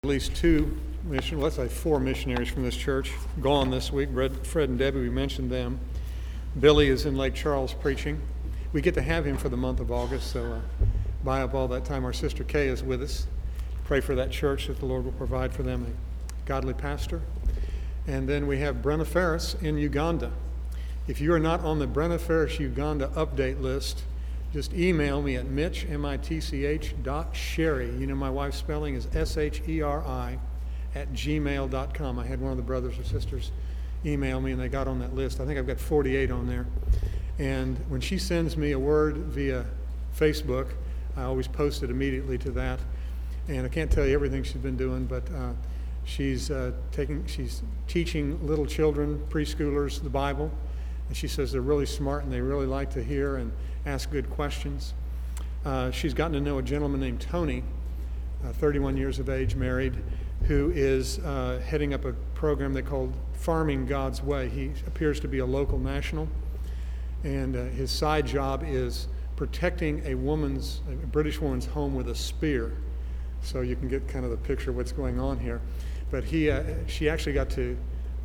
At least let's say four missionaries from this church gone this week. Fred and Debbie, we mentioned them. Billy is in Lake Charles preaching. We get to have him for the month of August, so buy up all that time. Our sister Kay is with us. Pray for that church that the Lord will provide for them a godly pastor. And then we have Brenna Ferris in Uganda. If you are not on the Brenna Ferris Uganda update list, just email me at Mitch, M-I-T-C-H, .Sherry. You know my wife's spelling is S-H-E-R-I @gmail.com. I had one of the brothers or sisters email me and they got on that list. I think I've got 48 on there. And when she sends me a word via Facebook, I always post it immediately to that. And I can't tell you everything she's been doing, but she's teaching little children, preschoolers, the Bible. And she says they're really smart and they really like to hear and ask good questions. She's gotten to know a gentleman named Tony, 31 years of age, married, who is heading up a program they called Farming God's Way. He appears to be a local national, and his side job is protecting a British woman's home with a spear. So you can get kind of the picture of what's going on here. But she actually got to,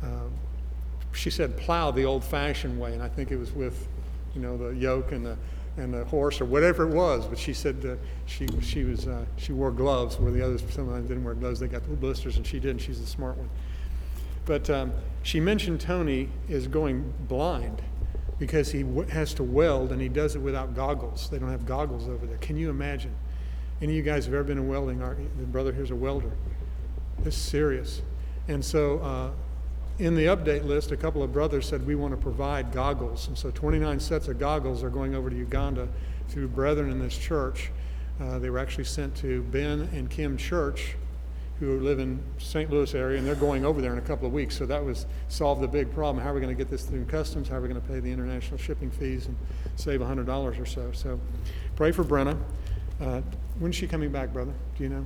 she said, plow the old-fashioned way, and I think it was with the yoke and the horse or whatever it was. But she said she wore gloves where the others sometimes didn't wear gloves. They got the blisters and she didn't. She's the smart one. But she mentioned Tony is going blind because he has to weld and he does it without goggles. They don't have goggles over there. Can you imagine? Any of you guys have ever been in welding? The brother here's a welder. This is serious. And so in the update list, a couple of brothers said, we want to provide goggles. And so 29 sets of goggles are going over to Uganda through brethren in this church. They were actually sent to Ben and Kim Church, who live in St. Louis area, and they're going over there in a couple of weeks. So that solved the big problem. How are we going to get this through customs? How are we going to pay the international shipping fees and save $100 or so? So pray for Brenna. When's she coming back, brother? Do you know?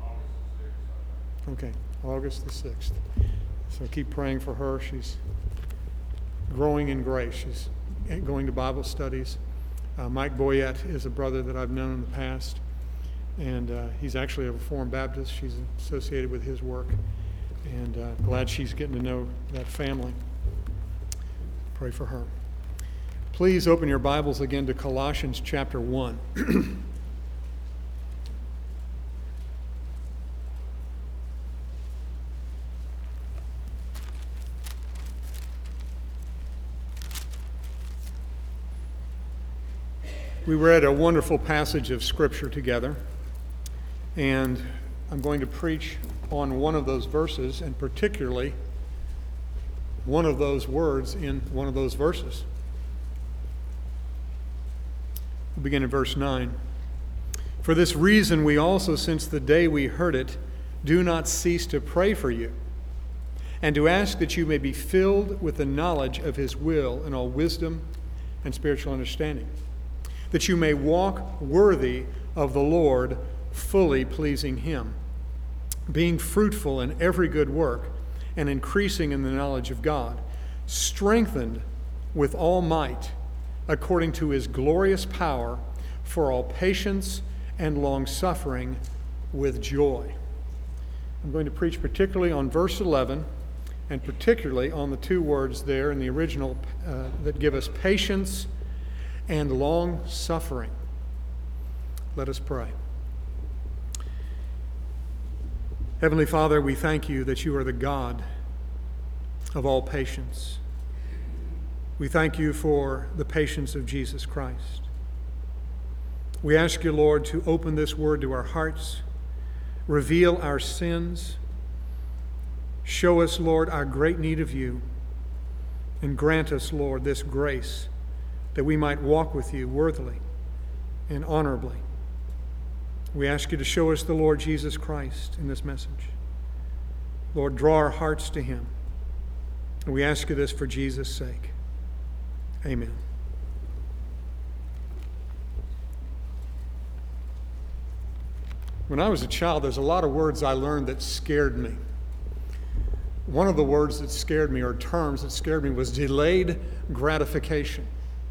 Okay, August the 6th. So keep praying for her. She's growing in grace. She's going to Bible studies. Mike Boyette is a brother that I've known in the past, and he's actually a Reformed Baptist. She's associated with his work, and glad she's getting to know that family. Pray for her. Please open your Bibles again to Colossians chapter 1. We read a wonderful passage of Scripture together, and I'm going to preach on one of those verses, and particularly one of those words in one of those verses. We'll begin in verse 9. For this reason we also, since the day we heard it, do not cease to pray for you, and to ask that you may be filled with the knowledge of His will in all wisdom and spiritual understanding, that you may walk worthy of the Lord, fully pleasing Him, being fruitful in every good work and increasing in the knowledge of God, strengthened with all might according to His glorious power for all patience and long-suffering with joy. I'm going to preach particularly on verse 11 and particularly on the two words there in the original that give us patience and long-suffering. Let us pray. Heavenly Father, we thank you that you are the God of all patience. We thank you for the patience of Jesus Christ. We ask you, Lord, to open this word to our hearts, reveal our sins, show us, Lord, our great need of you, and grant us, Lord, this grace that we might walk with you worthily and honorably. We ask you to show us the Lord Jesus Christ in this message. Lord, draw our hearts to Him. And we ask you this for Jesus' sake. Amen. When I was a child, there's a lot of words I learned that scared me. One of the words that scared me, or terms that scared me, was delayed gratification.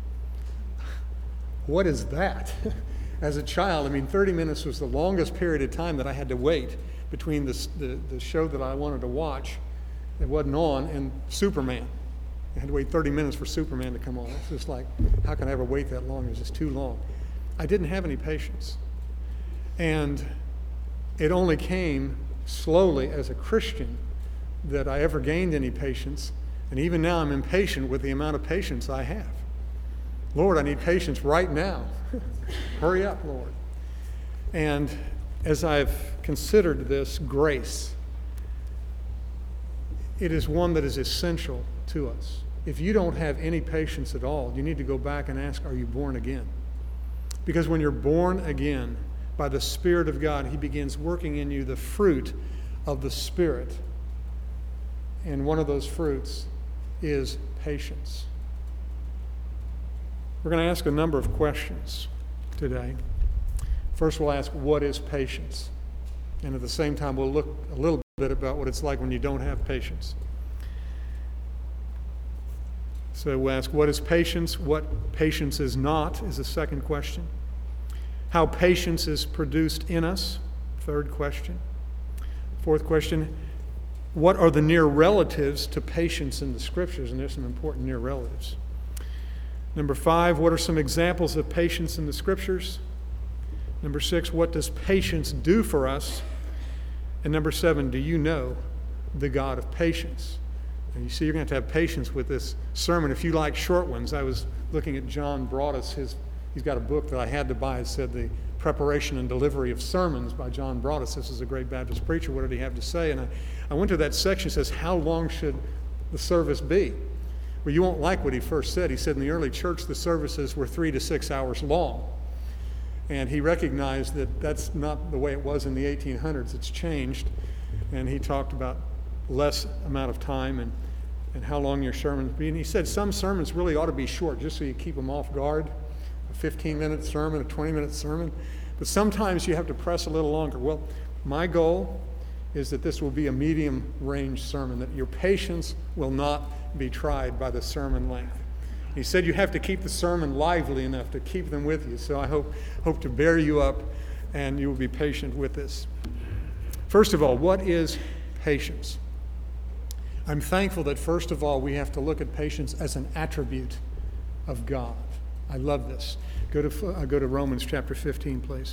What is that? As a child, 30 minutes was the longest period of time that I had to wait between the show that I wanted to watch that wasn't on and Superman. I had to wait 30 minutes for Superman to come on. It's just like, how can I ever wait that long? It's just too long. I didn't have any patience. And it only came slowly as a Christian that I ever gained any patience. And even now I'm impatient with the amount of patience I have. Lord, I need patience right now. Hurry up, Lord. And as I've considered this grace, it is one that is essential to us. If you don't have any patience at all, you need to go back and ask, are you born again? Because when you're born again by the Spirit of God, He begins working in you the fruit of the Spirit. And one of those fruits is patience. We're going to ask a number of questions today. First, we'll ask, what is patience? And at the same time, we'll look a little bit about what it's like when you don't have patience. So we'll ask, what is patience? What patience is not is the second question. How patience is produced in us, third question. Fourth question, what are the near relatives to patience in the Scriptures? And there's some important near relatives. Number 5, what are some examples of patience in the Scriptures? Number 6, what does patience do for us? And number 7, do you know the God of patience? And you see, you're going to have patience with this sermon. If you like short ones, I was looking at John Broadus. He's got a book that I had to buy. It said The Preparation and Delivery of Sermons by John Broadus. This is a great Baptist preacher. What did he have to say? And I went to that section. It says, how long should the service be? Well, you won't like what he first said. He said in the early church, the services were 3 to 6 hours long. And he recognized that that's not the way it was in the 1800s. It's changed. And he talked about less amount of time and how long your sermons be. And he said some sermons really ought to be short, just so you keep them off guard. A 15-minute sermon, a 20-minute sermon. But sometimes you have to press a little longer. Well, my goal is that this will be a medium-range sermon, that your patience will not be tried by the sermon length. He said you have to keep the sermon lively enough to keep them with you. So I hope to bear you up and you will be patient with this. First of all, what is patience? I'm thankful that first of all we have to look at patience as an attribute of God. I love this. Go to Romans chapter 15, please.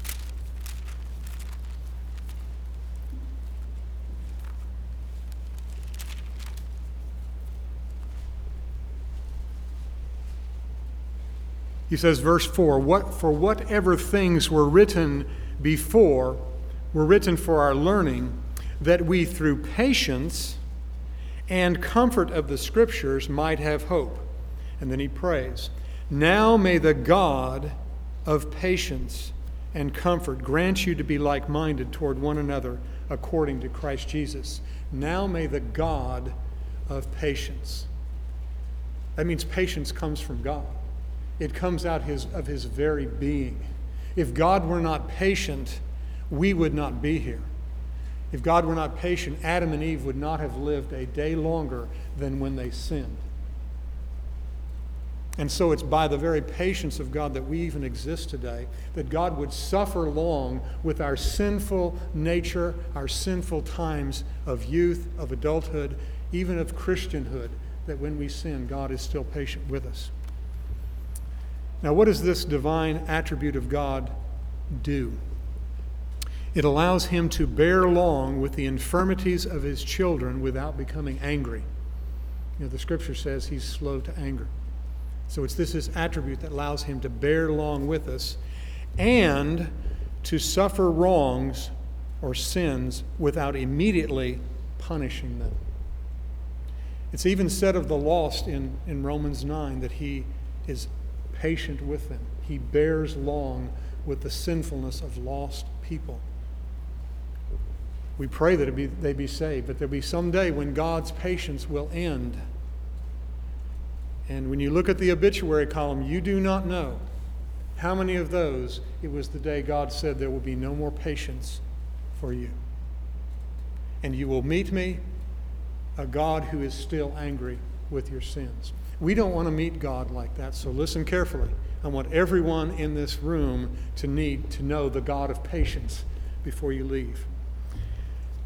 He says, verse 4, for whatever things were written before were written for our learning, that we through patience and comfort of the Scriptures might have hope. And then he prays, now may the God of patience and comfort grant you to be like-minded toward one another according to Christ Jesus. Now may the God of patience. That means patience comes from God. It comes out of his very being. If God were not patient, we would not be here. If God were not patient, Adam and Eve would not have lived a day longer than when they sinned. And so it's by the very patience of God that we even exist today, that God would suffer long with our sinful nature, our sinful times of youth, of adulthood, even of Christianhood, that when we sin, God is still patient with us. Now, what does this divine attribute of God do? It allows him to bear long with the infirmities of his children without becoming angry. You know, the Scripture says he's slow to anger. So it's this attribute that allows him to bear long with us and to suffer wrongs or sins without immediately punishing them. It's even said of the lost in Romans 9 that he is patient with them. He bears long with the sinfulness of lost people. We pray that they be saved, but there'll be some day when God's patience will end. And when you look at the obituary column, you do not know how many of those it was the day God said there will be no more patience for you. And you will meet me, a God who is still angry with your sins. We don't want to meet God like that, so listen carefully. I want everyone in this room to know the God of patience before you leave.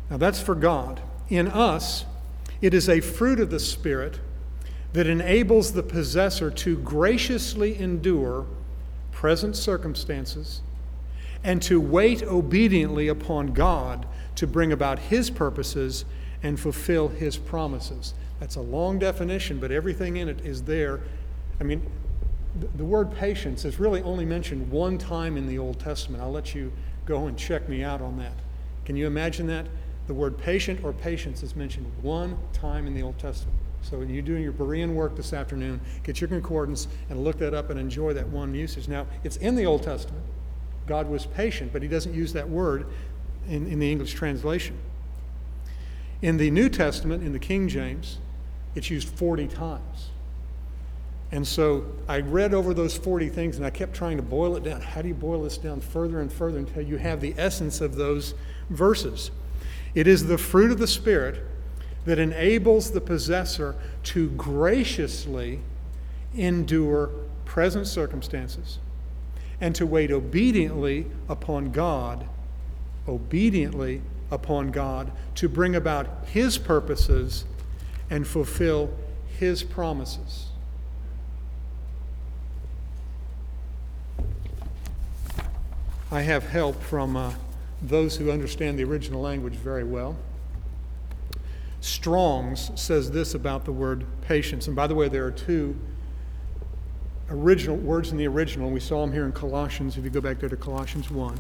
Now that's for God. In us, it is a fruit of the Spirit that enables the possessor to graciously endure present circumstances and to wait obediently upon God to bring about His purposes and fulfill His promises. That's a long definition, but everything in it is there. I mean, the word patience is really only mentioned one time in the Old Testament. I'll let you go and check me out on that. Can you imagine that? The word patient or patience is mentioned one time in the Old Testament. So when you're doing your Berean work this afternoon, get your concordance and look that up and enjoy that one usage. Now, it's in the Old Testament. God was patient, but He doesn't use that word in the English translation. In the New Testament, in the King James, it's used 40 times. And so I read over those 40 things and I kept trying to boil it down. How do you boil this down further and further until you have the essence of those verses? It is the fruit of the Spirit that enables the possessor to graciously endure present circumstances and to wait obediently upon God to bring about His purposes and fulfill His promises. I have help from those who understand the original language very well. Strong's says this about the word patience. And by the way, there are two original words in the original. We saw them here in Colossians, if you go back there to Colossians 1.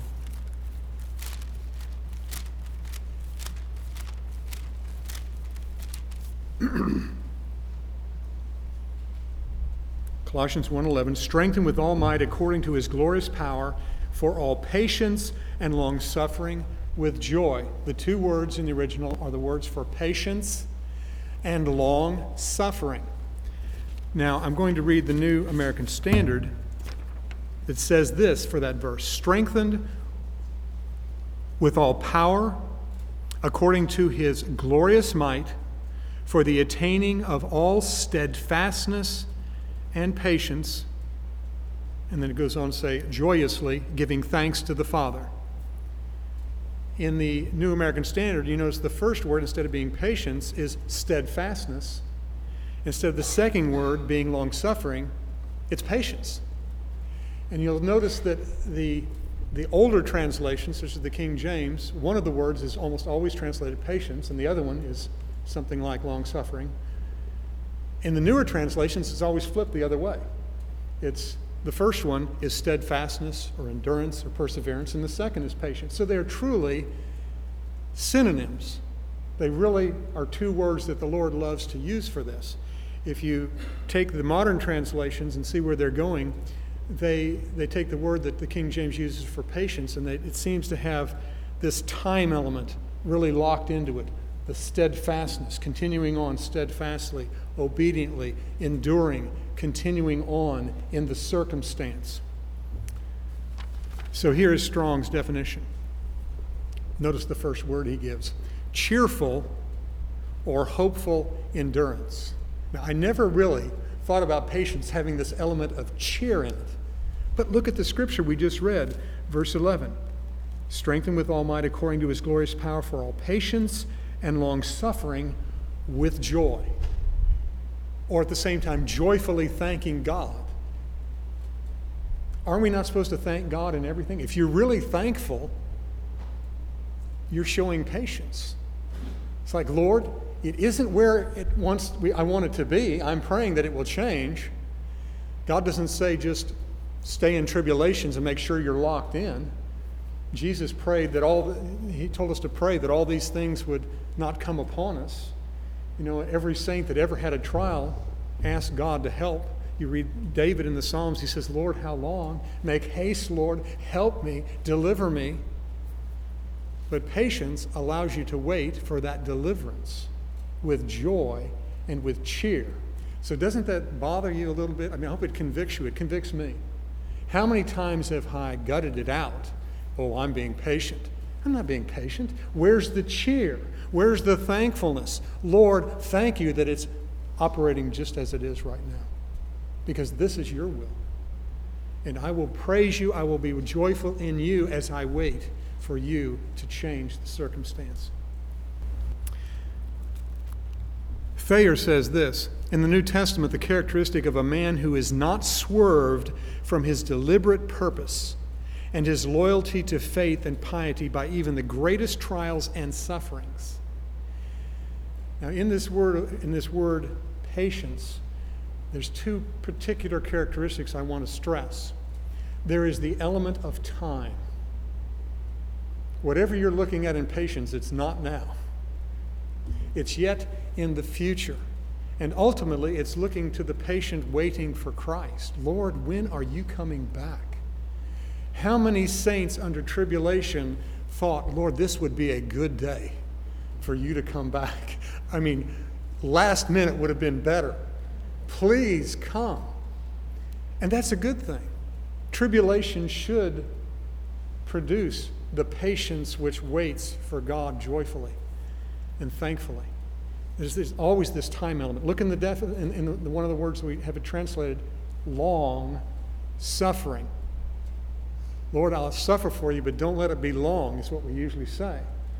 Colossians 1:11, strengthened with all might according to His glorious power for all patience and long-suffering with joy. The two words in the original are the words for patience and long-suffering. Now, I'm going to read the New American Standard that says this for that verse, strengthened with all power according to His glorious might for the attaining of all steadfastness and patience. And then it goes on to say, joyously giving thanks to the Father. In the New American Standard, you notice the first word, instead of being patience, is steadfastness. Instead of the second word being long-suffering, it's patience. And you'll notice that the older translations, such as the King James, one of the words is almost always translated patience, and the other one is something like long-suffering. In the newer translations, it's always flipped the other way. The first one is steadfastness or endurance or perseverance, and the second is patience. So they're truly synonyms. They really are two words that the Lord loves to use for this. If you take the modern translations and see where they're going, they take the word that the King James uses for patience, and it seems to have this time element really locked into it. The steadfastness, continuing on steadfastly, obediently, enduring, continuing on in the circumstance. So here is Strong's definition. Notice the first word he gives. Cheerful or hopeful endurance. Now, I never really thought about patience having this element of cheer in it. But look at the scripture we just read, verse 11. Strengthened with all might according to His glorious power for all patience and long-suffering with joy. Or at the same time, joyfully thanking God. Aren't we not supposed to thank God in everything? If you're really thankful, you're showing patience. It's like, Lord, it isn't where I want it to be. I'm praying that it will change. God doesn't say just stay in tribulations and make sure you're locked in. Jesus prayed that He told us to pray that all these things would not come upon us. You know, every saint that ever had a trial asked God to help. You read David in the Psalms, he says, Lord, how long? Make haste, Lord, help me, deliver me. But patience allows you to wait for that deliverance with joy and with cheer. So doesn't that bother you a little bit? I mean, I hope it convicts you. It convicts me. How many times have I gutted it out? Oh, I'm being patient. I'm not being patient. Where's the cheer? Where's the thankfulness? Lord, thank you that it's operating just as it is right now, because this is your will. And I will praise you. I will be joyful in you as I wait for you to change the circumstance. Thayer says this, in the New Testament, the characteristic of a man who is not swerved from his deliberate purpose and his loyalty to faith and piety by even the greatest trials and sufferings. Now, in this word patience, there's two particular characteristics I want to stress. There is the element of time. Whatever you're looking at in patience, it's not now. It's yet in the future. And ultimately, it's looking to the patient waiting for Christ. Lord, when are you coming back? How many saints under tribulation thought, Lord, this would be a good day for you to come back? I mean, last minute would have been better. Please come. And that's a good thing. Tribulation should produce the patience which waits for God joyfully and thankfully. There's always this time element. Look in in one of the words we have it translated, long suffering. Lord, I'll suffer for you, but don't let it be long, is what we usually say.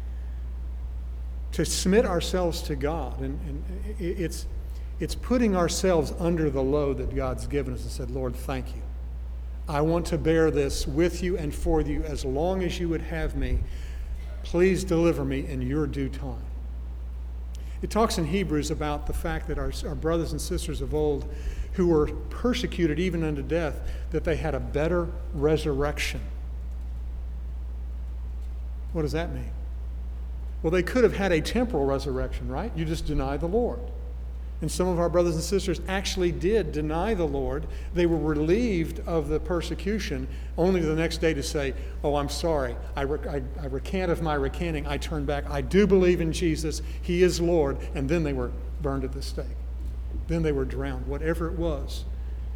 To submit ourselves to God, and it's putting ourselves under the load that God's given us and said, Lord, thank you. I want to bear this with you and for you as long as you would have me. Please deliver me in your due time. It talks in Hebrews about the fact that our brothers and sisters of old who were persecuted even unto death, that they had a better resurrection. What does that mean? Well, they could have had a temporal resurrection, right? You just deny the Lord. And some of our brothers and sisters actually did deny the Lord. They were relieved of the persecution, only the next day to say, oh, I'm sorry. I recant of my recanting. I turn back. I do believe in Jesus. He is Lord. And then they were burned at the stake. Then they were drowned, whatever it was.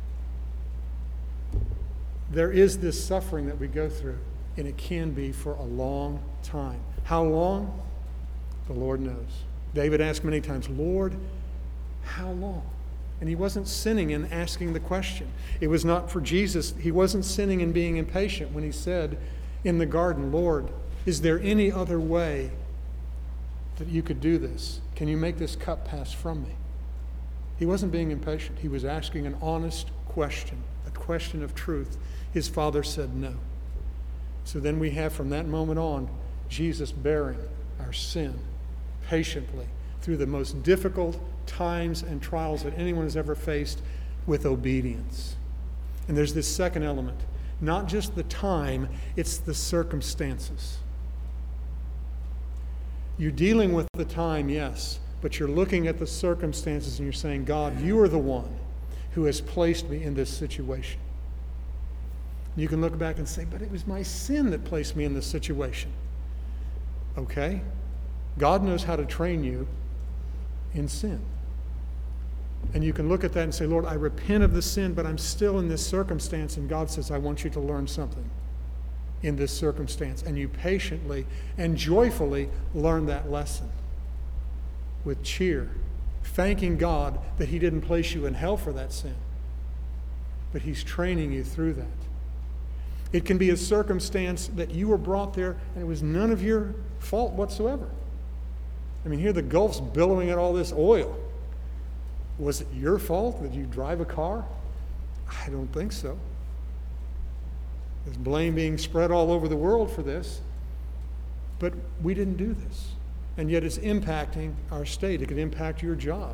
There is this suffering that we go through, and it can be for a long time. How long? The Lord knows. David asked many times, Lord, how long? And he wasn't sinning in asking the question. It was not for Jesus. He wasn't sinning in being impatient when he said in the garden, Lord, is there any other way that you could do this? Can you make this cup pass from me? He wasn't being impatient. He was asking an honest question, a question of truth. His Father said no. So then we have from that moment on, Jesus bearing our sin patiently through the most difficult times and trials that anyone has ever faced with obedience. And there's this second element, not just the time, it's the circumstances. You're dealing with the time, yes, but you're looking at the circumstances and you're saying, God, you are the one who has placed me in this situation. You can look back and say, but it was my sin that placed me in this situation. Okay? God knows how to train you in sin. And you can look at that and say, Lord, I repent of the sin, but I'm still in this circumstance. And God says, I want you to learn something in this circumstance. And you patiently and joyfully learn that lesson with cheer, thanking God that he didn't place you in hell for that sin, but he's training you through that. It can be a circumstance that you were brought there and it was none of your fault whatsoever. I mean, here the Gulf's billowing at all this oil. Was it your fault that you drive a car? I don't think so. There's blame being spread all over the world for this. But we didn't do this. And yet it's impacting our state. It could impact your job.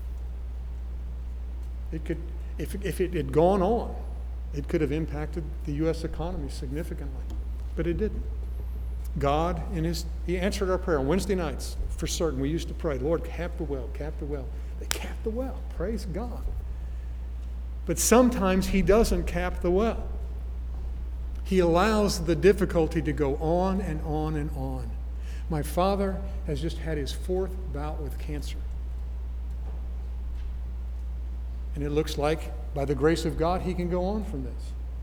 It could, if it had gone on, it could have impacted the U.S. economy significantly. But it didn't. God, he answered our prayer on Wednesday nights. For certain, we used to pray, Lord, cap the well, cap the well. They cap the well. Praise God. But sometimes he doesn't cap the well. He allows the difficulty to go on and on and on. My father has just had his 4th bout with cancer. And it looks like, by the grace of God, he can go on from this.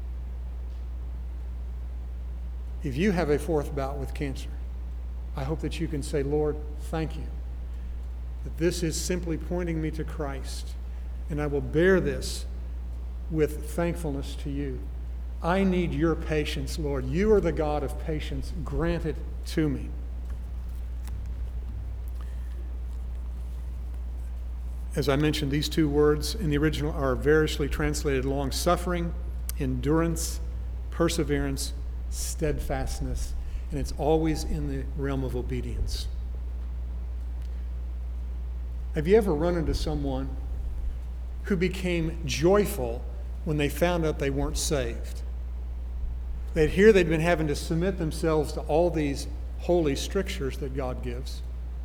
If you have a 4th bout with cancer, I hope that you can say, Lord, thank you, that this is simply pointing me to Christ, and I will bear this with thankfulness to you. I need your patience, Lord. You are the God of patience. Grant it to me. As I mentioned, these two words in the original are variously translated long-suffering, endurance, perseverance, steadfastness, and it's always in the realm of obedience. Have you ever run into someone who became joyful when they found out they weren't saved? They'd hear they'd been having to submit themselves to all these holy strictures that God gives,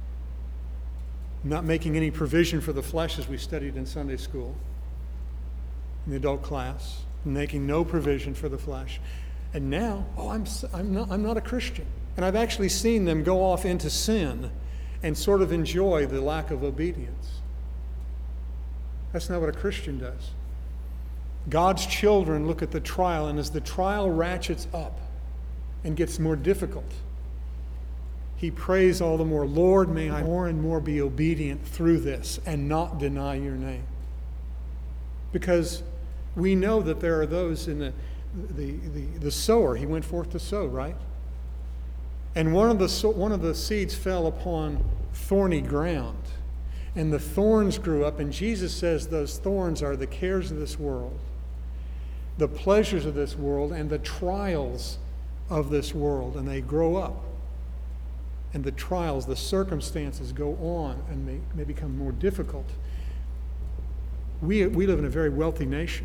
not making any provision for the flesh as we studied in Sunday school, in the adult class, making no provision for the flesh. And now, I'm not a Christian. And I've actually seen them go off into sin and sort of enjoy the lack of obedience. That's not what a Christian does. God's children look at the trial, and as the trial ratchets up and gets more difficult, he prays all the more, Lord, may I more and more be obedient through this and not deny your name. Because we know that there are those in the sower. He went forth to sow, right? And one of the seeds fell upon thorny ground, and the thorns grew up. And Jesus says those thorns are the cares of this world, the pleasures of this world, and the trials of this world. And they grow up. And the trials, the circumstances go on and may become more difficult. We live in a very wealthy nation.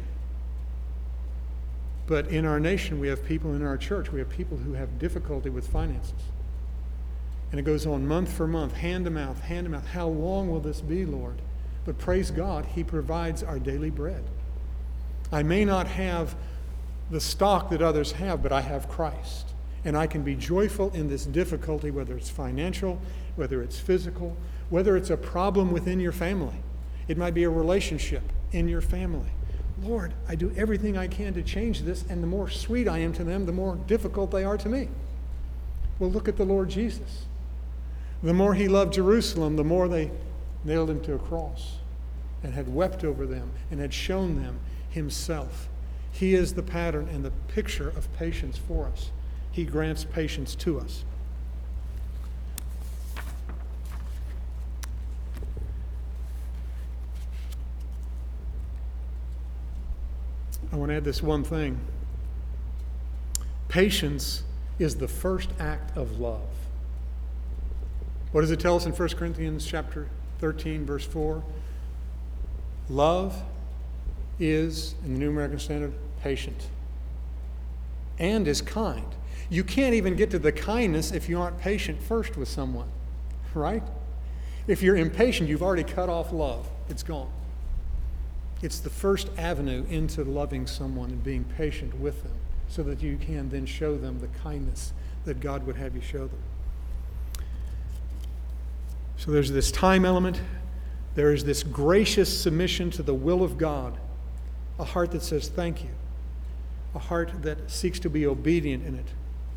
But in our nation, we have people in our church, we have people who have difficulty with finances. And it goes on month for month, hand to mouth, hand to mouth. How long will this be, Lord? But praise God, he provides our daily bread. I may not have the stock that others have, but I have Christ. And I can be joyful in this difficulty, whether it's financial, whether it's physical, whether it's a problem within your family. It might be a relationship in your family. Lord, I do everything I can to change this, and the more sweet I am to them, the more difficult they are to me. Well, look at the Lord Jesus. The more he loved Jerusalem, the more they nailed him to a cross and had wept over them and had shown them himself. He is the pattern and the picture of patience for us. He grants patience to us. I want to add this one thing. Patience is the first act of love. What does it tell us in 1 Corinthians chapter 13, verse 4? Love is, in the New American Standard, patient and is kind. You can't even get to the kindness if you aren't patient first with someone, right? If you're impatient, you've already cut off love. It's gone. It's the first avenue into loving someone and being patient with them so that you can then show them the kindness that God would have you show them. So there's this time element. There is this gracious submission to the will of God, a heart that says thank you, a heart that seeks to be obedient in it,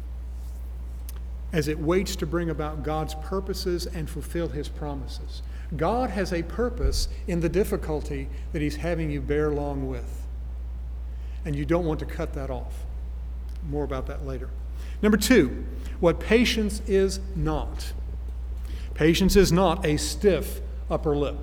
as it waits to bring about God's purposes and fulfill his promises. God has a purpose in the difficulty that he's having you bear along with. And you don't want to cut that off. More about that later. Number 2, what patience is not. Patience is not a stiff upper lip.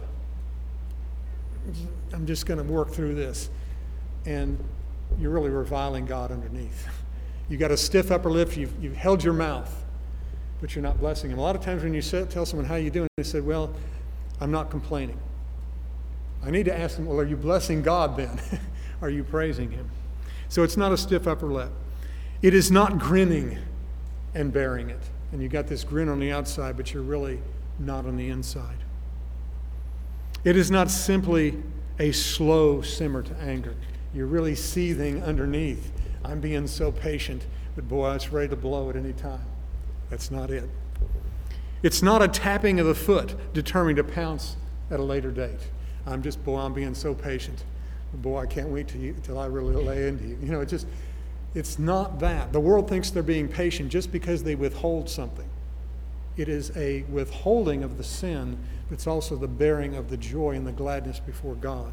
I'm just going to work through this. And you're really reviling God underneath. You got a stiff upper lip, you've held your mouth, but you're not blessing him. A lot of times when you tell someone, how you doing? They say, well, I'm not complaining. I need to ask them, well, are you blessing God then? Are you praising him? So it's not a stiff upper lip. It is not grinning and bearing it. And you got this grin on the outside, but you're really not on the inside. It is not simply a slow simmer to anger. You're really seething underneath. I'm being so patient, but boy, it's ready to blow at any time. That's not it. It's not a tapping of the foot determined to pounce at a later date. I'm being so patient. Boy, I can't wait till I really lay into you. You know, it's not that. The world thinks they're being patient just because they withhold something. It is a withholding of the sin, but it's also the bearing of the joy and the gladness before God.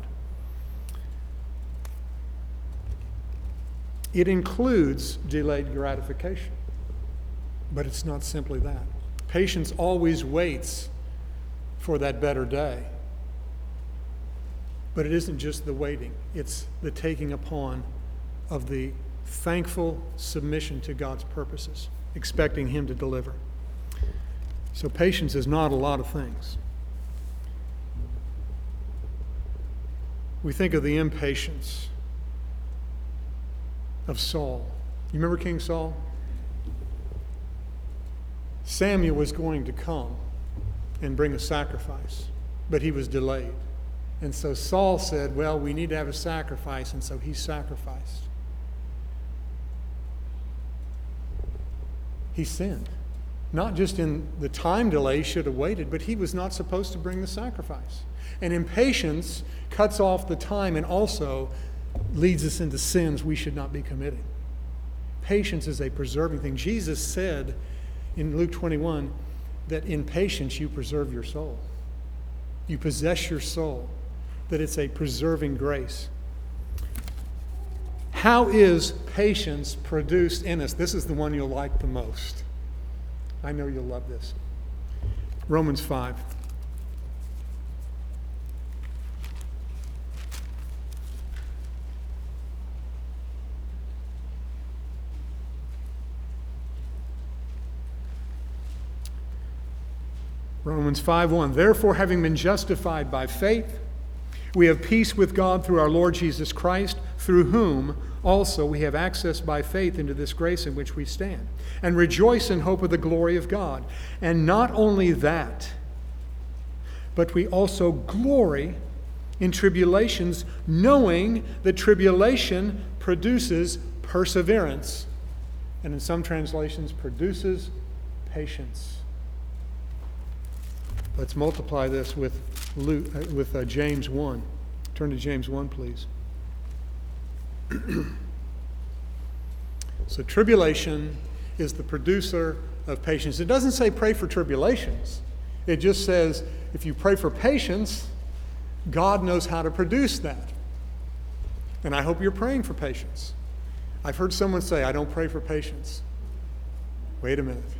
It includes delayed gratification, but it's not simply that. Patience always waits for that better day. But it isn't just the waiting. It's the taking upon of the thankful submission to God's purposes, expecting Him to deliver. So patience is not a lot of things. We think of the impatience of Saul. You remember King Saul? Samuel was going to come and bring a sacrifice, but he was delayed. And so Saul said, well, we need to have a sacrifice, and so he sacrificed. He sinned. Not just in the time delay, he should have waited, but he was not supposed to bring the sacrifice. And impatience cuts off the time and also leads us into sins we should not be committing. Patience is a preserving thing. Jesus said in Luke 21 that in patience you preserve your soul. You possess your soul, that it's a preserving grace. How is patience produced in us? This is the one you'll like the most. I know you'll love this. Romans 5. Romans 5:1. Therefore, having been justified by faith, we have peace with God through our Lord Jesus Christ, through whom also we have access by faith into this grace in which we stand, and rejoice in hope of the glory of God. And not only that, but we also glory in tribulations, knowing that tribulation produces perseverance, and in some translations produces patience. Let's multiply this with James 1. Turn to James 1, please. So tribulation is the producer of patience. It doesn't say pray for tribulations. It just says if you pray for patience, God knows how to produce that. And I hope you're praying for patience. I've heard someone say, I don't pray for patience. Wait a minute.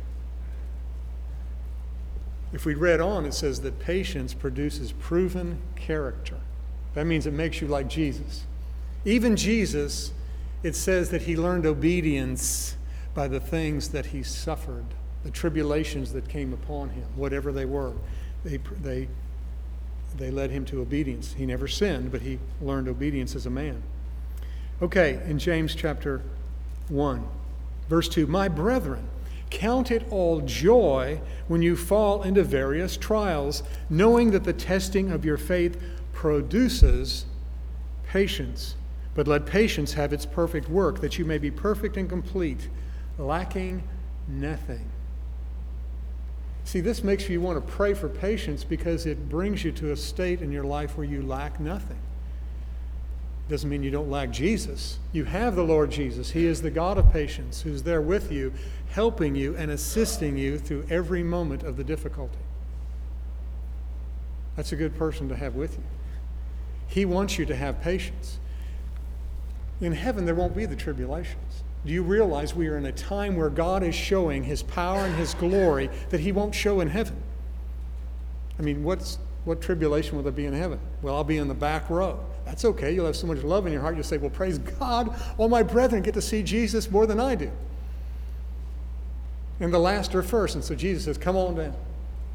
If we read on, it says that patience produces proven character. That means it makes you like Jesus. Even Jesus, it says that he learned obedience by the things that he suffered, the tribulations that came upon him, whatever they were. They led him to obedience. He never sinned, but he learned obedience as a man. Okay, in James chapter 1, verse 2, my brethren, count it all joy when you fall into various trials, knowing that the testing of your faith produces patience. But let patience have its perfect work, that you may be perfect and complete, lacking nothing. See, this makes you want to pray for patience because it brings you to a state in your life where you lack nothing. Doesn't mean you don't lack Jesus. You have the Lord Jesus. He is the God of patience who's there with you, helping you and assisting you through every moment of the difficulty. That's a good person to have with you. He wants you to have patience. In heaven, there won't be the tribulations. Do you realize we are in a time where God is showing his power and his glory that he won't show in heaven? I mean, what tribulation will there be in heaven? Well, I'll be in the back row. That's okay. You'll have so much love in your heart. You'll say, well, praise God. All my brethren get to see Jesus more than I do. And the last are first. And so Jesus says, come on down.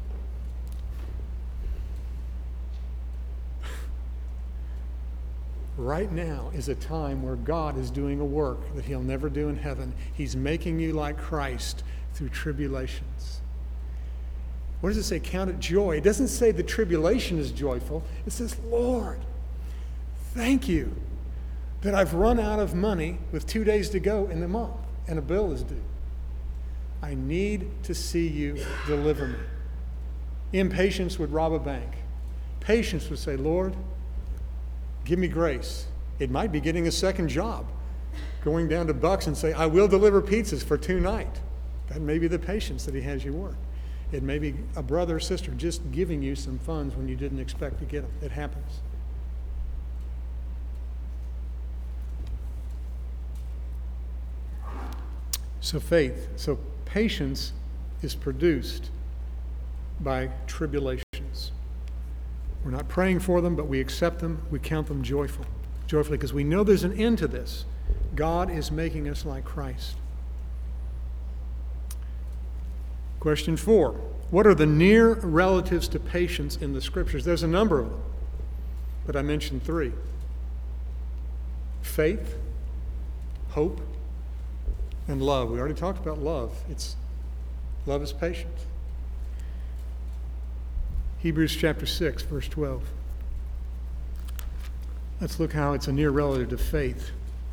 Right now is a time where God is doing a work that he'll never do in heaven. He's making you like Christ through tribulations. What does it say? Count it joy. It doesn't say the tribulation is joyful. It says, Lord, thank you that I've run out of money with 2 days to go in the month and a bill is due. I need to see you deliver me. Impatience would rob a bank. Patience would say, Lord, give me grace. It might be getting a second job, going down to Bucks and say, I will deliver pizzas for tonight. That may be the patience that he has you work. It may be a brother or sister just giving you some funds when you didn't expect to get them. It happens. So patience is produced by tribulations. We're not praying for them, but we accept them. We count them joyfully, because we know there's an end to this. God is making us like Christ. Question 4. What are the near relatives to patience in the Scriptures? There's a number of them, but I mentioned 3. Faith, hope, and love. We already talked about love. Love is patient. Hebrews chapter 6, verse 12. Let's look how it's a near relative to faith.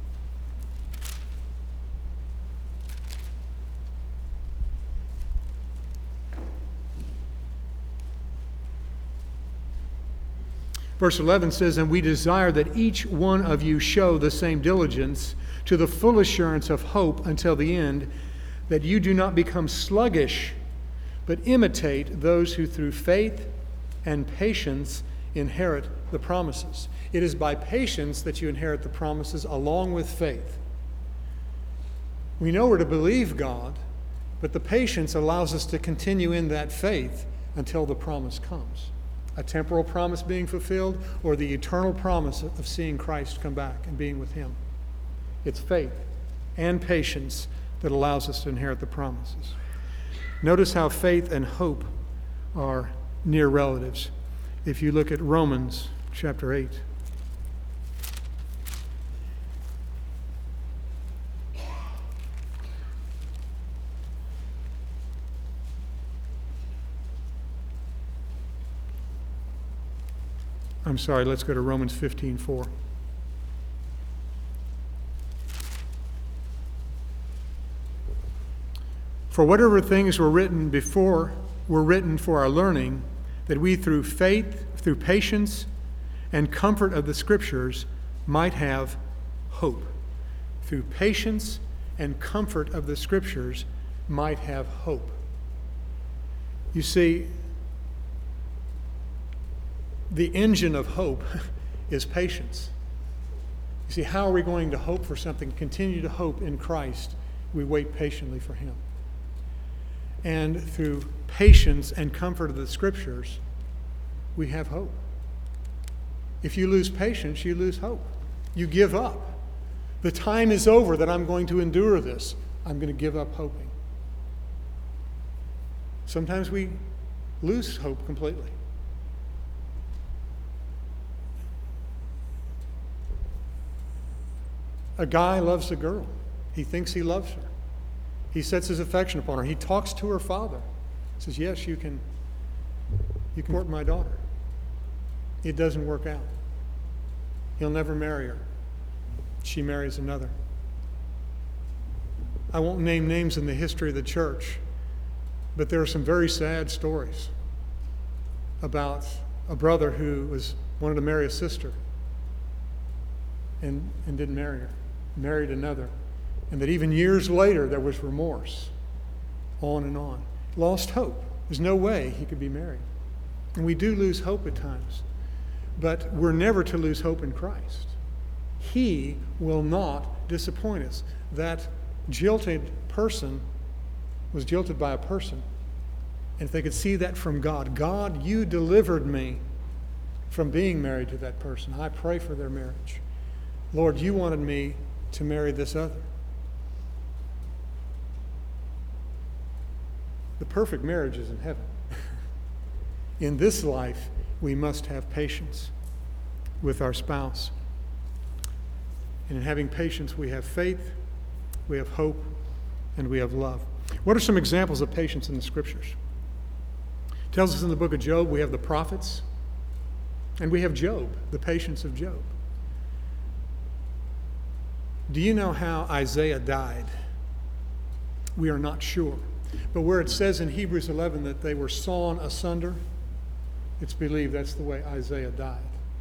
Verse 11 says, "And we desire that each one of you show the same diligence to the full assurance of hope until the end, that you do not become sluggish, but imitate those who through faith and patience inherit the promises." It is by patience that you inherit the promises along with faith. We know we're to believe God, but the patience allows us to continue in that faith until the promise comes. A temporal promise being fulfilled, or the eternal promise of seeing Christ come back and being with Him. It's faith and patience that allows us to inherit the promises. Notice how faith and hope are near relatives. If you look at Romans chapter 8. I'm sorry, let's go to Romans 15:4. "For whatever things were written before were written for our learning, that we through faith, through patience, and comfort of the Scriptures might have hope." Through patience and comfort of the Scriptures might have hope. You see, the engine of hope is patience. You see, how are we going to hope for something? Continue to hope in Christ. We wait patiently for Him. And through patience and comfort of the Scriptures, we have hope. If you lose patience, you lose hope. You give up. The time is over that I'm going to endure this. I'm going to give up hoping. Sometimes we lose hope completely. A guy loves a girl. He thinks he loves her. He sets his affection upon her. He talks to her father. He says, "Yes, you can court my daughter." It doesn't work out. He'll never marry her. She marries another. I won't name names in the history of the church, but there are some very sad stories about a brother who wanted to marry a sister and didn't marry her, married another. And that even years later there was remorse, on and on. Lost hope. There's no way he could be married. And we do lose hope at times. But we're never to lose hope in Christ. He will not disappoint us. That jilted person was jilted by a person. And if they could see that from God, "God, you delivered me from being married to that person. I pray for their marriage. Lord, you wanted me to marry this other." The perfect marriage is in heaven. In this life, we must have patience with our spouse. And in having patience, we have faith, we have hope, and we have love. What are some examples of patience in the Scriptures? It tells us in the book of Job, we have the prophets, and we have Job, the patience of Job. Do you know how Isaiah died? We are not sure. But where it says in Hebrews 11 that they were sawn asunder, it's believed that's the way Isaiah died.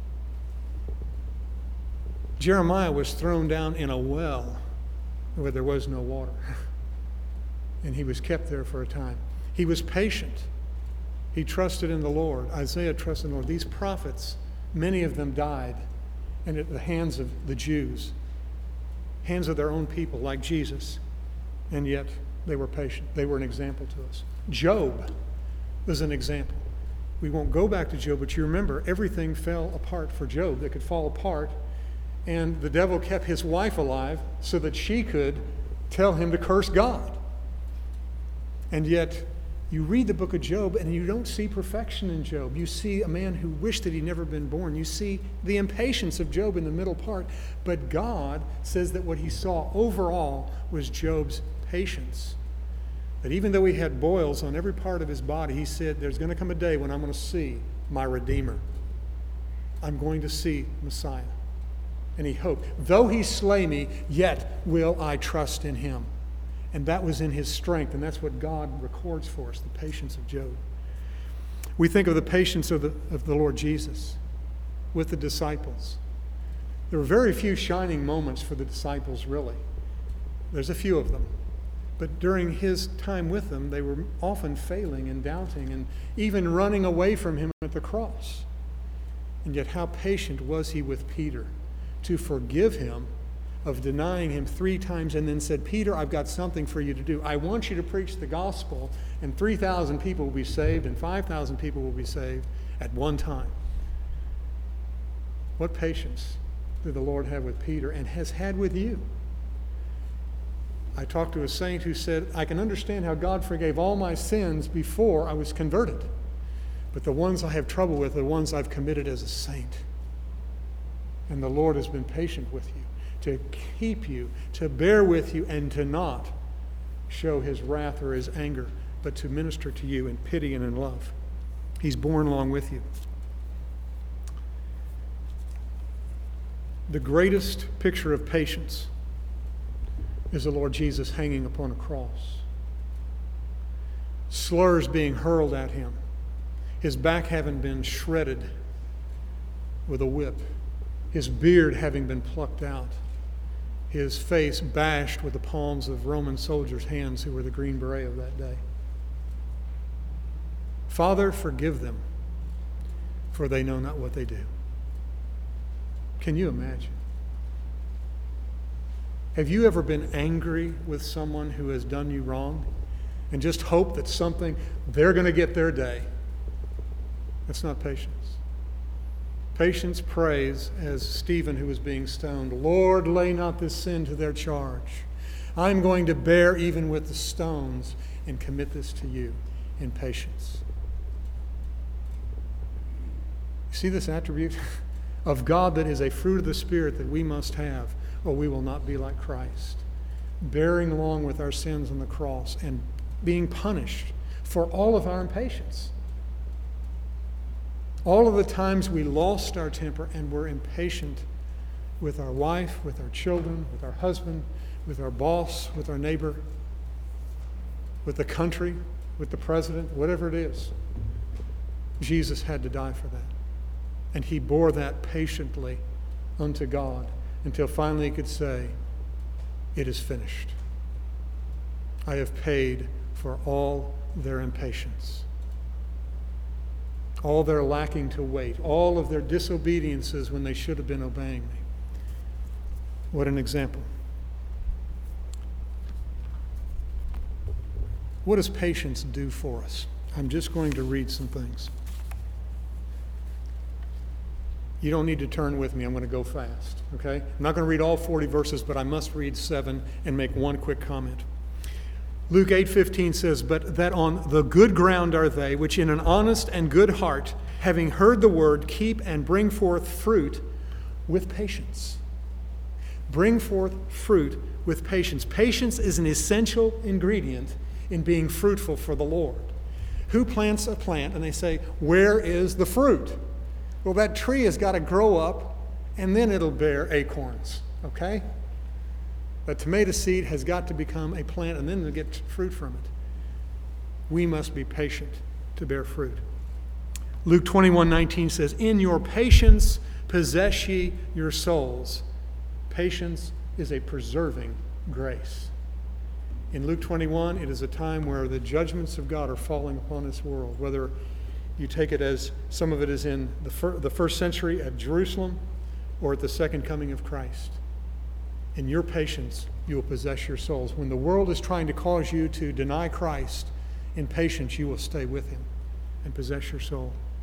Jeremiah was thrown down in a well where there was no water. And he was kept there for a time. He was patient. He trusted in the Lord. Isaiah trusted in the Lord. These prophets, many of them died, and at the hands of the Jews, hands of their own people like Jesus, and yet they were patient. They were an example to us. Job was an example. We won't go back to Job, but you remember, everything fell apart for Job that could fall apart. And the devil kept his wife alive so that she could tell him to curse God. And yet, you read the book of Job and you don't see perfection in Job. You see a man who wished that he'd never been born. You see the impatience of Job in the middle part. But God says that what he saw overall was Job's patience. That even though he had boils on every part of his body, he said, there's going to come a day when I'm going to see my Redeemer. I'm going to see Messiah. And he hoped, though he slay me, yet will I trust in him. And that was in his strength, and that's what God records for us, the patience of Job. We think of the patience of the Lord Jesus with the disciples. There were very few shining moments for the disciples, really. There's a few of them. But during his time with them, they were often failing and doubting and even running away from him at the cross. And yet how patient was he with Peter to forgive him of denying him 3 times, and then said, Peter, I've got something for you to do. I want you to preach the gospel, and 3,000 people will be saved, and 5,000 people will be saved at one time. What patience did the Lord have with Peter and has had with you? I talked to a saint who said, I can understand how God forgave all my sins before I was converted, but the ones I have trouble with are the ones I've committed as a saint. And the Lord has been patient with you, to keep you, to bear with you, and to not show his wrath or his anger, but to minister to you in pity and in love. He's borne along with you. The greatest picture of patience is the Lord Jesus hanging upon a cross. Slurs being hurled at him. His back having been shredded with a whip. His beard having been plucked out. His face bashed with the palms of Roman soldiers' hands who were the Green Beret of that day. Father, forgive them, for they know not what they do. Can you imagine? Have you ever been angry with someone who has done you wrong and just hope that they're going to get their day? That's not patience. Patience prays, as Stephen, who was being stoned, Lord, lay not this sin to their charge. I'm going to bear even with the stones and commit this to you in patience. You see this attribute of God that is a fruit of the Spirit that we must have, or we will not be like Christ, bearing along with our sins on the cross and being punished for all of our impatience. All of the times we lost our temper and were impatient with our wife, with our children, with our husband, with our boss, with our neighbor, with the country, with the president, whatever it is. Jesus had to die for that. And he bore that patiently unto God until finally he could say, it is finished. I have paid for all their impatience, all their lacking to wait, all of their disobediences when they should have been obeying me. What an example. What does patience do for us? I'm just going to read some things. You don't need to turn with me. I'm going to go fast, okay? I'm not going to read all 40 verses, but I must read 7 and make one quick comment. Luke 8:15 says, but that on the good ground are they, which in an honest and good heart, having heard the word, keep and bring forth fruit with patience. Bring forth fruit with patience. Patience is an essential ingredient in being fruitful for the Lord. Who plants a plant and they say, where is the fruit? Well, that tree has got to grow up and then it'll bear acorns, okay? A tomato seed has got to become a plant and then they'll get fruit from it. We must be patient to bear fruit. Luke 21:19 says, in your patience possess ye your souls. Patience is a preserving grace. In Luke 21, it is a time where the judgments of God are falling upon this world, whether you take it as some of it is in the first century at Jerusalem or at the second coming of Christ. In your patience, you will possess your souls. When the world is trying to cause you to deny Christ, in patience you will stay with him and possess your soul.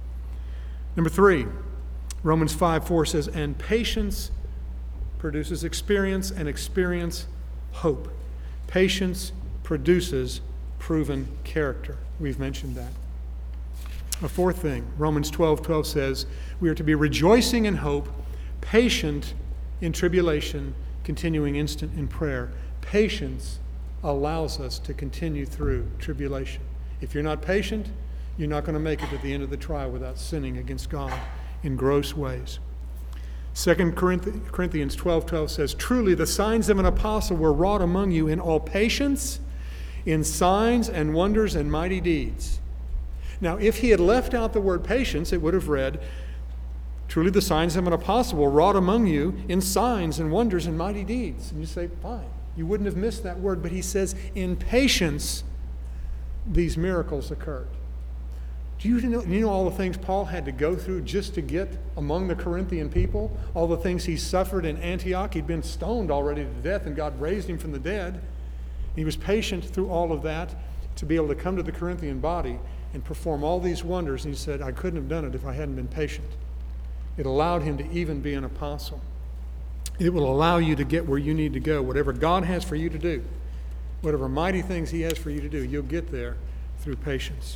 Number 3, Romans 5:4 says, and patience produces experience, and experience hope. Patience produces proven character. We've mentioned that. A fourth thing, Romans 12:12 says, we are to be rejoicing in hope, patient in tribulation, continuing instant in prayer. Patience allows us to continue through tribulation. If you're not patient, you're not going to make it to the end of the trial without sinning against God in gross ways. 2 Corinthians 12:12 says, truly the signs of an apostle were wrought among you in all patience, in signs and wonders and mighty deeds. Now, if he had left out the word patience, it would have read, truly the signs of an apostle were wrought among you in signs and wonders and mighty deeds. And you say, fine, you wouldn't have missed that word. But he says, in patience, these miracles occurred. Do you know all the things Paul had to go through just to get among the Corinthian people? All the things he suffered in Antioch. He'd been stoned already to death, and God raised him from the dead. He was patient through all of that to be able to come to the Corinthian body and perform all these wonders. And he said, I couldn't have done it if I hadn't been patient. It allowed him to even be an apostle. It will allow you to get where you need to go. Whatever God has for you to do, whatever mighty things he has for you to do, you'll get there through patience.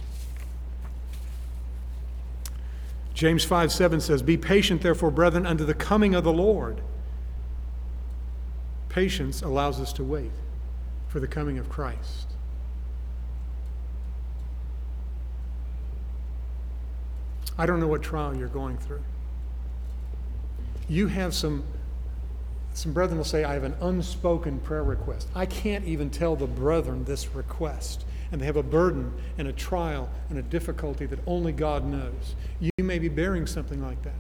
James 5:7 says, be patient, therefore, brethren, unto the coming of the Lord. Patience allows us to wait for the coming of Christ. I don't know what trial you're going through. You have some brethren will say, I have an unspoken prayer request. I can't even tell the brethren this request. And they have a burden and a trial and a difficulty that only God knows. You may be bearing something like that.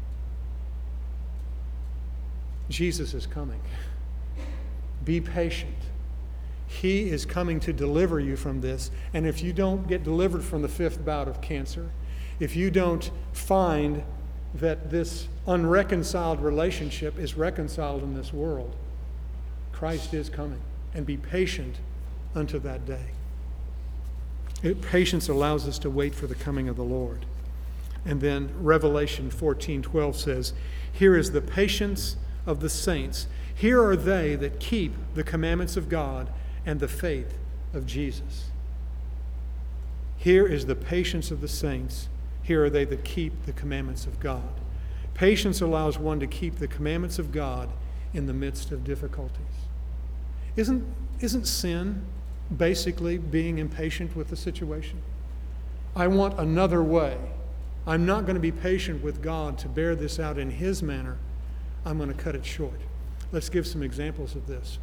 Jesus is coming. Be patient. He is coming to deliver you from this. And if you don't get delivered from the 5th bout of cancer, if you don't find that this unreconciled relationship is reconciled in this world, Christ is coming. And be patient unto that day. Patience allows us to wait for the coming of the Lord. And then Revelation 14:12 says, here is the patience of the saints. Here are they that keep the commandments of God and the faith of Jesus. Here is the patience of the saints. Here are they that keep the commandments of God. Patience allows one to keep the commandments of God in the midst of difficulties. Isn't sin basically being impatient with the situation? I want another way. I'm not going to be patient with God to bear this out in His manner. I'm going to cut it short. Let's give some examples of this.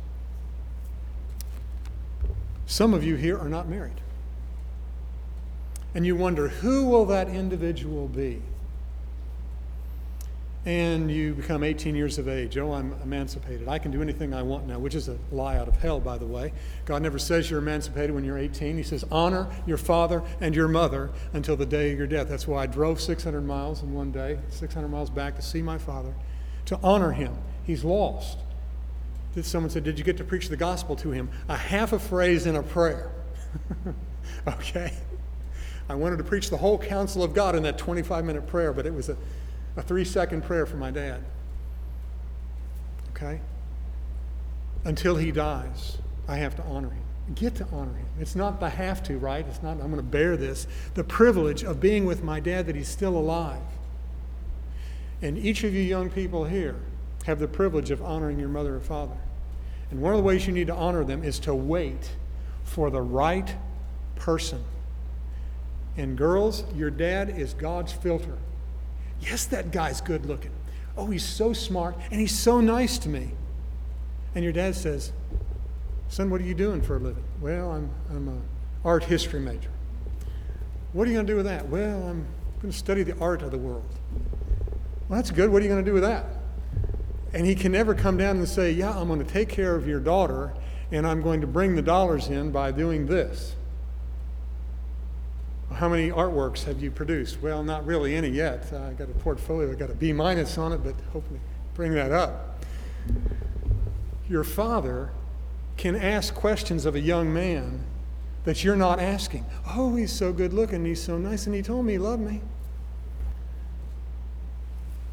Some of you here are not married. And you wonder, who will that individual be? And you become 18 years of age. Oh, I'm emancipated. I can do anything I want now, which is a lie out of hell, by the way. God never says you're emancipated when you're 18. He says, honor your father and your mother until the day of your death. That's why I drove 600 miles in one day, 600 miles back to see my father, to honor him. He's lost. Someone said, did you get to preach the gospel to him? A half a phrase in a prayer. Okay? I wanted to preach the whole counsel of God in that 25-minute prayer, but it was a 3-second prayer for my dad. Okay? Until he dies, I have to honor him. Get to honor him. It's not the have to, right? It's not, I'm going to bear this. The privilege of being with my dad, that he's still alive. And each of you young people here have the privilege of honoring your mother or father. And one of the ways you need to honor them is to wait for the right person. And girls, your dad is God's filter. Yes, that guy's good looking. Oh, he's so smart, and he's so nice to me. And your dad says, son, what are you doing for a living? Well, I'm an art history major. What are you going to do with that? Well, I'm going to study the art of the world. Well, that's good. What are you going to do with that? And he can never come down and say, yeah, I'm going to take care of your daughter, and I'm going to bring the dollars in by doing this. How many artworks have you produced? Well, not really any yet. I got a portfolio. I got a B- on it, but hopefully bring that up. Your father can ask questions of a young man that you're not asking. Oh, he's so good looking. He's so nice, and he told me he loved me.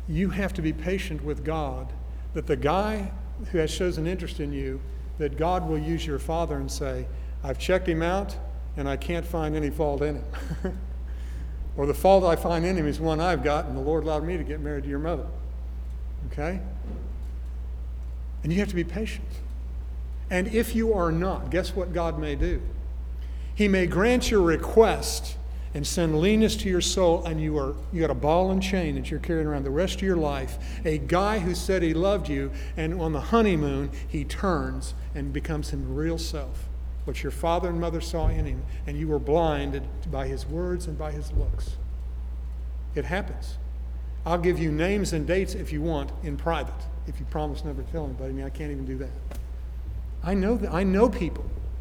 you have to be patient with God, that the guy who has shows an interest in you, that God will use your father and say, I've checked him out and I can't find any fault in him. Or the fault I find in him is one I've got, and the Lord allowed me to get married to your mother. Okay? And you have to be patient. And if you are not, guess what God may do? He may grant your request and send leanness to your soul, and you got a ball and chain that you're carrying around the rest of your life. A guy who said he loved you, and on the honeymoon, he turns and becomes his real self, what your father and mother saw in him, and you were blinded by his words and by his looks. It happens. I'll give you names and dates if you want in private, if you promise never to tell anybody. I mean, I can't even do that. I know people.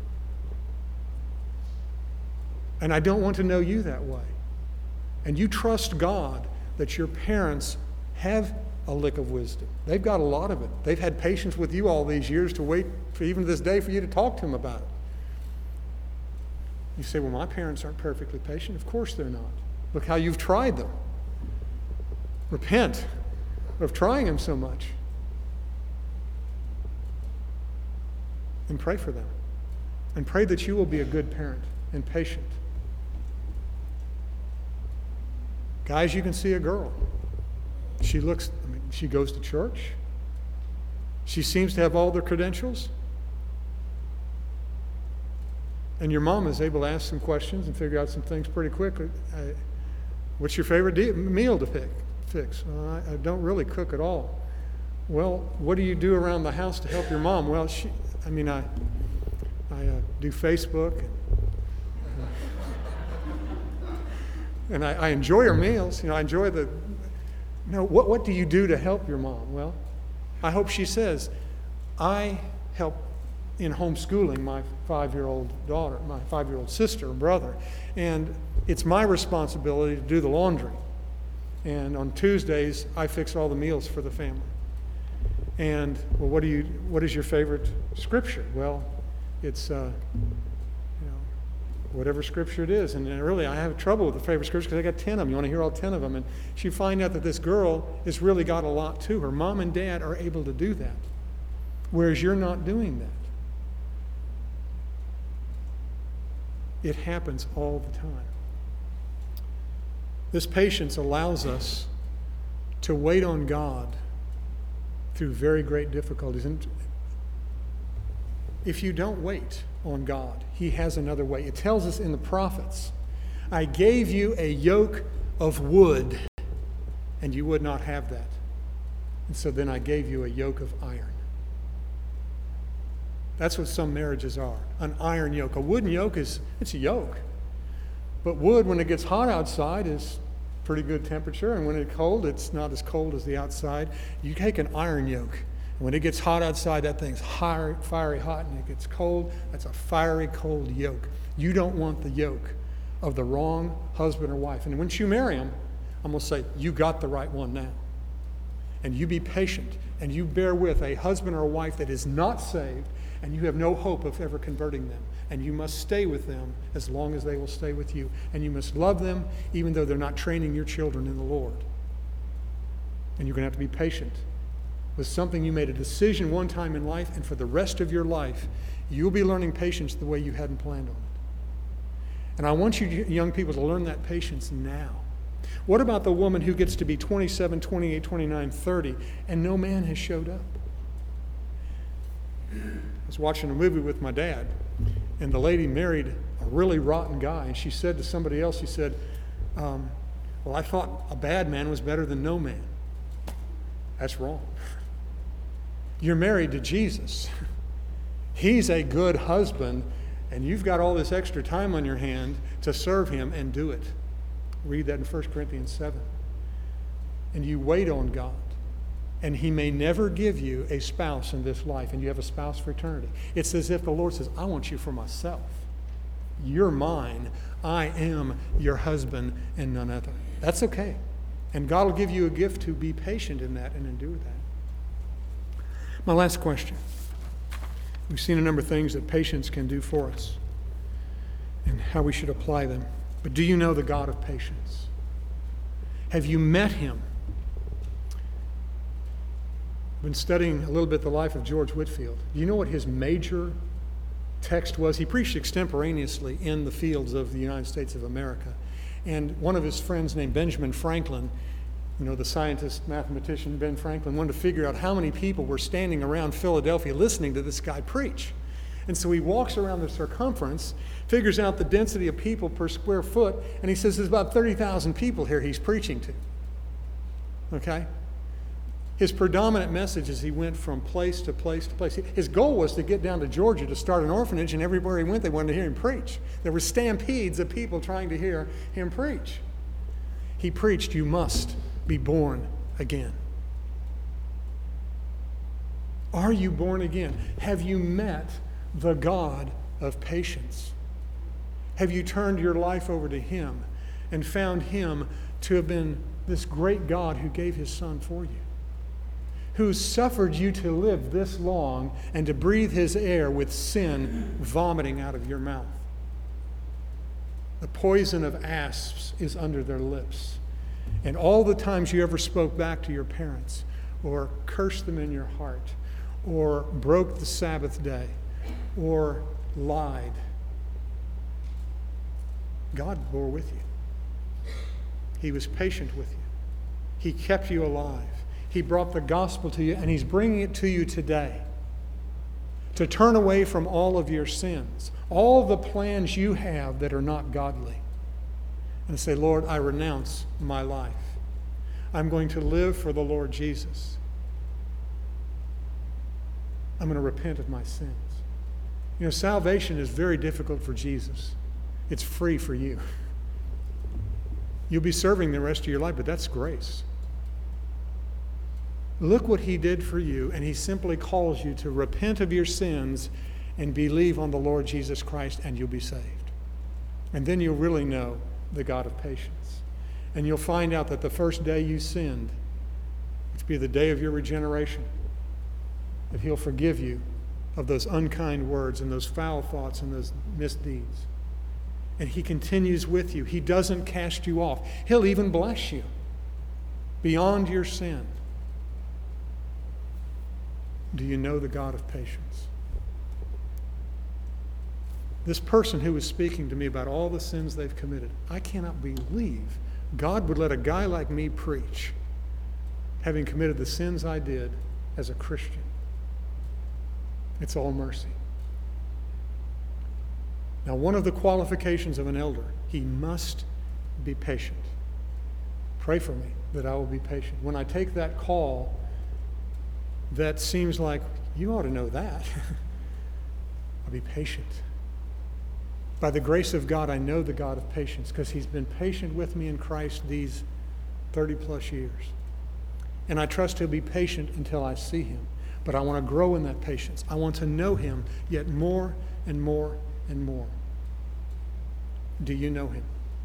And I don't want to know you that way. And you trust God that your parents have a lick of wisdom. They've got a lot of it. They've had patience with you all these years to wait for even this day for you to talk to them about it. You say, well, my parents aren't perfectly patient. Of course they're not. Look how you've tried them. Repent of trying them so much. And pray for them. And pray that you will be a good parent and patient. Guys, you can see a girl. She goes to church. She seems to have all the credentials. And your mom is able to ask some questions and figure out some things pretty quickly. What's your favorite meal to fix? I don't really cook at all. Well, what do you do around the house to help your mom? Well, I do Facebook. And I enjoy her meals. I enjoy what do you do to help your mom? Well, I hope she says, I help in homeschooling my 5-year-old daughter, my 5-year-old sister or brother. And it's my responsibility to do the laundry. And on Tuesdays, I fix all the meals for the family. And, well, what is your favorite scripture? Well, it's, whatever scripture it is. And really, I have trouble with the favorite scripture because I got 10 of them. You want to hear all 10 of them. And she find out that this girl has really got a lot to her. Mom and Dad are able to do that, whereas you're not doing that. It happens all the time. This patience allows us to wait on God through very great difficulties. And if you don't wait on God, He has another way. It tells us in the prophets, I gave you a yoke of wood, and you would not have that. And so then I gave you a yoke of iron. That's what some marriages are, an iron yoke. A wooden yoke it's a yoke. But wood, when it gets hot outside, is pretty good temperature, and when it's cold, it's not as cold as the outside. You take an iron yoke, and when it gets hot outside, that thing's fiery hot, and it gets cold, that's a fiery cold yoke. You don't want the yoke of the wrong husband or wife. And once you marry them, I'm going to say, you got the right one now. And you be patient, and you bear with a husband or a wife that is not saved, and you have no hope of ever converting them. And you must stay with them as long as they will stay with you. And you must love them even though they're not training your children in the Lord. And you're going to have to be patient with something you made a decision one time in life, and for the rest of your life, you'll be learning patience the way you hadn't planned on it. And I want you young people to learn that patience now. What about the woman who gets to be 27, 28, 29, 30, and no man has showed up? I was watching a movie with my dad, and the lady married a really rotten guy, and she said to somebody else, she said, well, I thought a bad man was better than no man. That's wrong. You're married to Jesus. He's a good husband, and you've got all this extra time on your hand to serve him and do it. Read that in 1 Corinthians 7. And you wait on God. And he may never give you a spouse in this life, and you have a spouse for eternity. It's as if the Lord says, I want you for myself. You're mine. I am your husband and none other. That's okay. And God will give you a gift to be patient in that and endure that. My last question. We've seen a number of things that patience can do for us and how we should apply them. But do you know the God of patience? Have you met him? been studying a little bit the life of George Whitefield. Do you know what his major text was? He preached extemporaneously in the fields of the United States of America. And one of his friends named Benjamin Franklin, the scientist, mathematician Ben Franklin, wanted to figure out how many people were standing around Philadelphia listening to this guy preach. And so he walks around the circumference, figures out the density of people per square foot, and he says there's about 30,000 people here he's preaching to. Okay? His predominant message is he went from place to place to place. His goal was to get down to Georgia to start an orphanage, and everywhere he went, they wanted to hear him preach. There were stampedes of people trying to hear him preach. He preached, "You must be born again." Are you born again? Have you met the God of patience? Have you turned your life over to Him and found Him to have been this great God who gave His Son for you? Who suffered you to live this long and to breathe His air with sin vomiting out of your mouth? The poison of asps is under their lips. And all the times you ever spoke back to your parents, or cursed them in your heart, or broke the Sabbath day, or lied, God bore with you. He was patient with you. He kept you alive. He brought the gospel to you, and He's bringing it to you today. To turn away from all of your sins, all the plans you have that are not godly, and say, "Lord, I renounce my life. I'm going to live for the Lord Jesus. I'm going to repent of my sins." Salvation is very difficult for Jesus. It's free for you. You'll be serving the rest of your life, but that's grace. Look what He did for you, and He simply calls you to repent of your sins and believe on the Lord Jesus Christ, and you'll be saved. And then you'll really know the God of patience. And you'll find out that the first day you sinned, which be the day of your regeneration, that He'll forgive you of those unkind words and those foul thoughts and those misdeeds. And He continues with you. He doesn't cast you off. He'll even bless you beyond your sin. Do you know the God of patience? This person who was speaking to me about all the sins they've committed, I cannot believe God would let a guy like me preach, having committed the sins I did as a Christian. It's all mercy. Now, one of the qualifications of an elder, he must be patient. Pray for me that I will be patient. When I take that call, that seems like, you ought to know that. I'll be patient. By the grace of God, I know the God of patience because He's been patient with me in Christ these 30 plus years. And I trust He'll be patient until I see Him. But I want to grow in that patience. I want to know Him yet more and more and more. Do you know Him?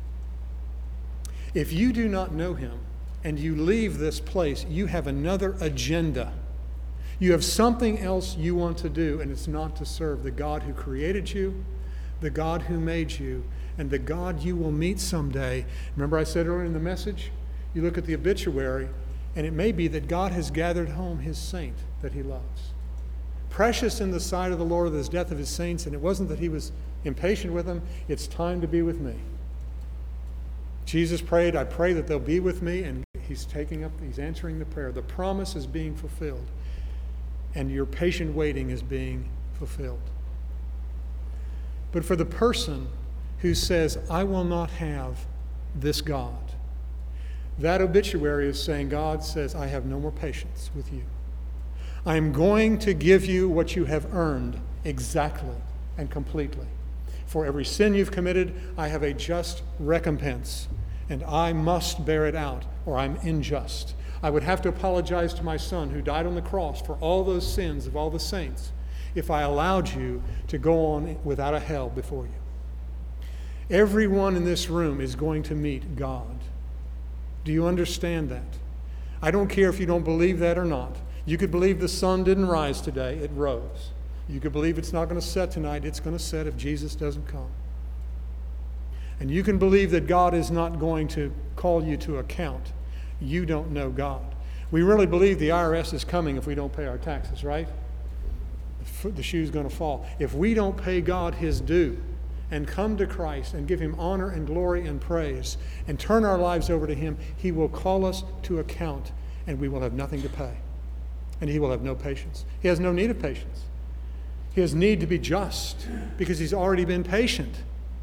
If you do not know Him and you leave this place, you have another agenda. You have something else you want to do, and it's not to serve the God who created you, the God who made you, and the God you will meet someday. Remember I said earlier in the message, you look at the obituary, and it may be that God has gathered home His saint that He loves. Precious in the sight of the Lord is the death of His saints, and it wasn't that He was impatient with them. It's time to be with me. Jesus prayed, I pray that they'll be with me, and He's answering the prayer. The promise is being fulfilled, and your patient waiting is being fulfilled. But for the person who says, I will not have this God, that obituary is saying, God says, I have no more patience with you. I am going to give you what you have earned exactly and completely. For every sin you've committed, I have a just recompense, and I must bear it out, or I'm unjust. I would have to apologize to my Son who died on the cross for all those sins of all the saints if I allowed you to go on without a hell before you. Everyone in this room is going to meet God. Do you understand that? I don't care if you don't believe that or not. You could believe the sun didn't rise today, it rose. You could believe it's not going to set tonight, it's going to set if Jesus doesn't come. And you can believe that God is not going to call you to account. You don't know God. We really believe the IRS is coming if we don't pay our taxes, right? The shoe's going to fall. If we don't pay God his due and come to Christ and give him honor and glory and praise and turn our lives over to him, he will call us to account and we will have nothing to pay. And he will have no patience. He has no need of patience. He has need to be just because he's already been patient.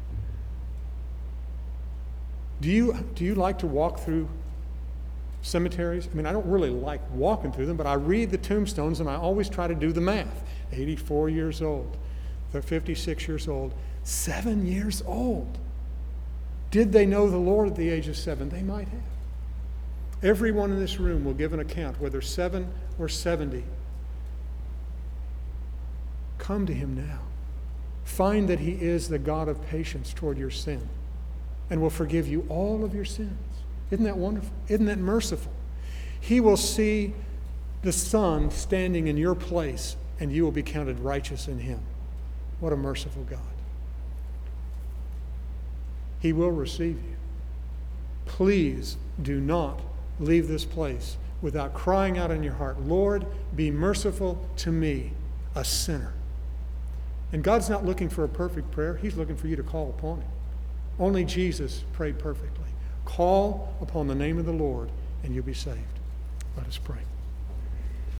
Do you like to walk through cemeteries? I mean, I don't really like walking through them, but I read the tombstones and I always try to do the math. 84 years old, they're 56 years old, 7 years old. Did they know the Lord at the age of 7? They might have. Everyone in this room will give an account, whether 7 or 70. Come to him now. Find that he is the God of patience toward your sin and will forgive you all of your sins. Isn't that wonderful? Isn't that merciful? He will see the Son standing in your place and you will be counted righteous in him. What a merciful God. He will receive you. Please do not leave this place without crying out in your heart, Lord, be merciful to me, a sinner. And God's not looking for a perfect prayer. He's looking for you to call upon him. Only Jesus prayed perfectly. Call upon the name of the Lord and you'll be saved. Let us pray.